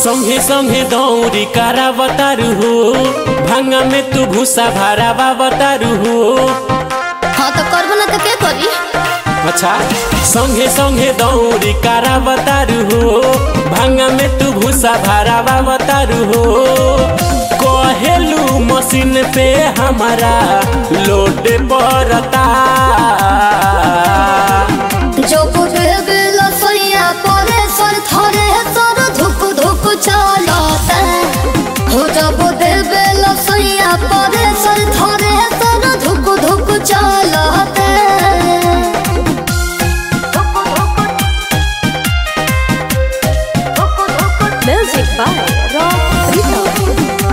संगे संगे दौरी कारा बतारू हो भांगा में तू भूसा भरावा बतारू हो। हाँ तो करबो ना तो के करी। अच्छा संगे संगे दौरी कारा बतारू हो भांगा में तू भूसा भरावा बतारू हो। कहेलू मशीन पे हमारा लोड पड़ता जो बुझे बेला सैया परे सर थरे सर धुक धुक चलता हो। जब दे बेला सैया परे सर थरे सर धुक धुक चलता। Music by Rock Rito.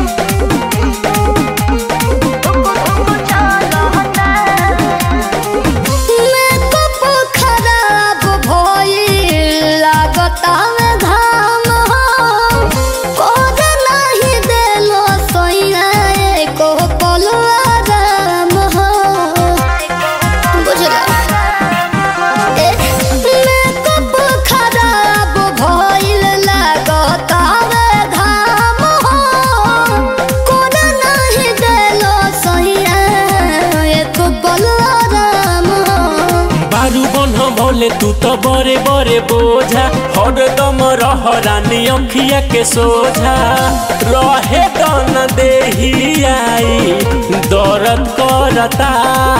Bhole तू तो बड़े बड़े बोझा हरदम रह रानी अखिया के सोझा रहे दन देही आई दर्द करता।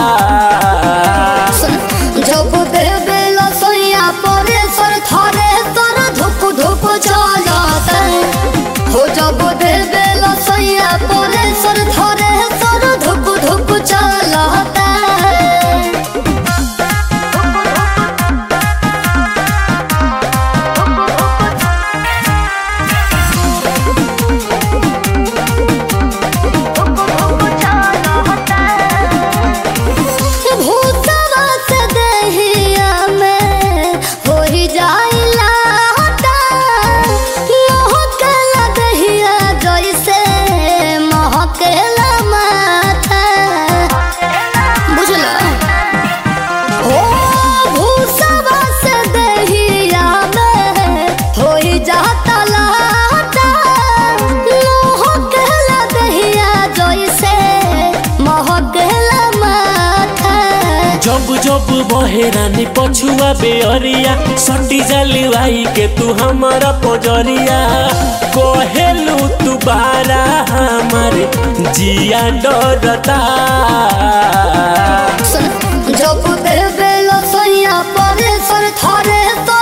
जब दे बेला सैया परे सर थरे सर धुक धुक चलता हो। जब दे बेला सैया परे सर थरे सर धुक धुक चलता। जब जब बहे रानी पछुआ बेअरिया सटी जाली भाई के तू हमारा पजरिया कहेलू तू बारा हमारे जिया डरता। जब दे बेला सैया परे सर थरे